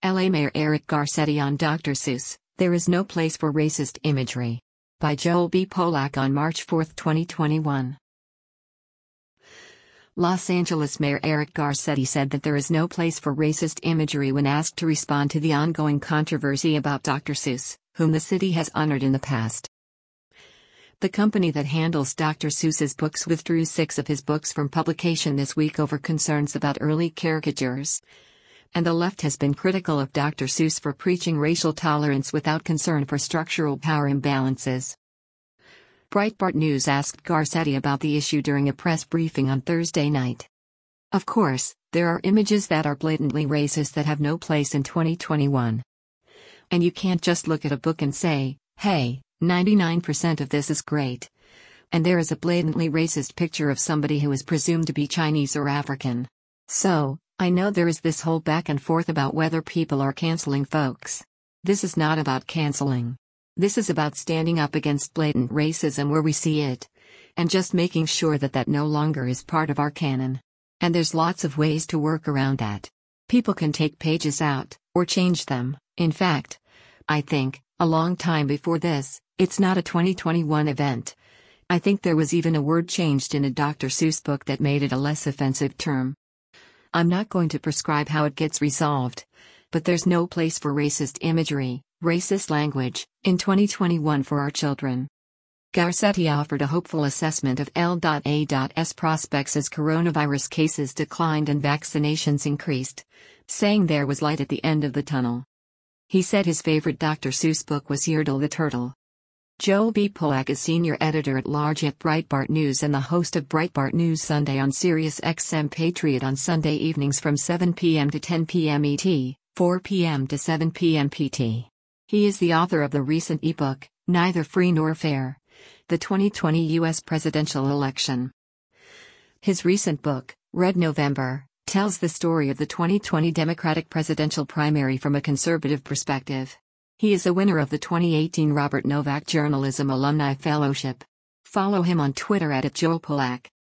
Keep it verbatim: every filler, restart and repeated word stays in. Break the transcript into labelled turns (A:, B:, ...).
A: L A Mayor Eric Garcetti on Doctor Seuss, There is No Place for Racist Imagery. By Joel B. Polak on March fourth, twenty twenty-one. Los Angeles Mayor Eric Garcetti said that there is no place for racist imagery when asked to respond to the ongoing controversy about Doctor Seuss, whom the city has honored in the past. The company that handles Doctor Seuss's books withdrew six of his books from publication this week over concerns about early caricatures. And the left has been critical of Doctor Seuss for preaching racial tolerance without concern for structural power imbalances. Breitbart News asked Garcetti about the issue during a press briefing on Thursday night. Of course, there are images that are blatantly racist that have no place in twenty twenty-one. And you can't just look at a book and say, hey, ninety-nine percent of this is great. And there is a blatantly racist picture of somebody who is presumed to be Chinese or African. So, I know there is this whole back and forth about whether people are canceling folks. This is not about canceling. This is about standing up against blatant racism where we see it. And just making sure that that no longer is part of our canon. And there's lots of ways to work around that. People can take pages out, or change them. In fact, I think, a long time before this, it's not a twenty twenty-one event. I think there was even a word changed in a Doctor Seuss book that made it a less offensive term. I'm not going to prescribe how it gets resolved. But there's no place for racist imagery, racist language, in twenty twenty-one for our children. Garcetti offered a hopeful assessment of L A's prospects as coronavirus cases declined and vaccinations increased, saying there was light at the end of the tunnel. He said his favorite Doctor Seuss book was Yertle the Turtle. Joel B. Polak is senior editor-at-large at Breitbart News and the host of Breitbart News Sunday on Sirius X M Patriot on Sunday evenings from seven p m to ten p m E T, four p m to seven p m P T. He is the author of the recent ebook, Neither Free Nor Fair: The twenty twenty U S Presidential Election. His recent book, Red November, tells the story of the twenty twenty Democratic presidential primary from a conservative perspective. He is a winner of the twenty eighteen Robert Novak Journalism Alumni Fellowship. Follow him on Twitter at Joel Polak.